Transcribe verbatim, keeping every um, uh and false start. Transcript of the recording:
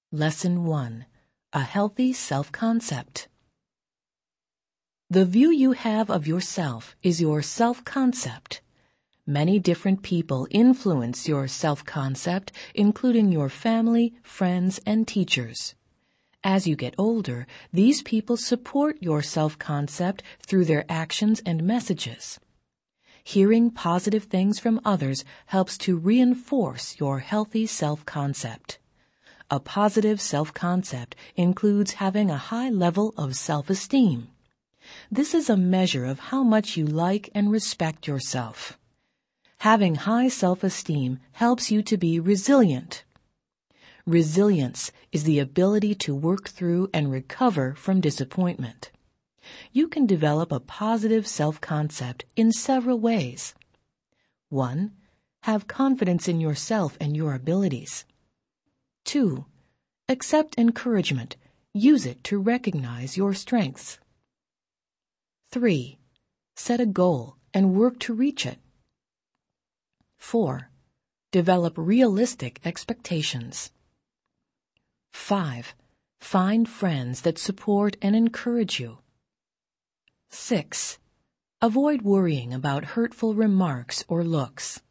Lesson one. A healthy self-concept. The view you have of yourself is your self-concept. Many different people influence your self-concept, including your family, friends, and teachers. As you get older, these people support your self-concept through their actions and messages. Hearing positive things from others helps to reinforce your healthy self-concept. A positive self-concept includes having a high level of self-esteem. This is a measure of how much you like and respect yourself. Having high self-esteem helps you to be resilient. Resilience is the ability to work through and recover from disappointment. You can develop a positive self-concept in several ways. One, have confidence in yourself and your abilities. Two, accept encouragement. Use it to recognize your strengths. Three, set a goal and work to reach it. Four, develop realistic expectations. Five, find friends that support and encourage you. Six, avoid worrying about hurtful remarks or looks.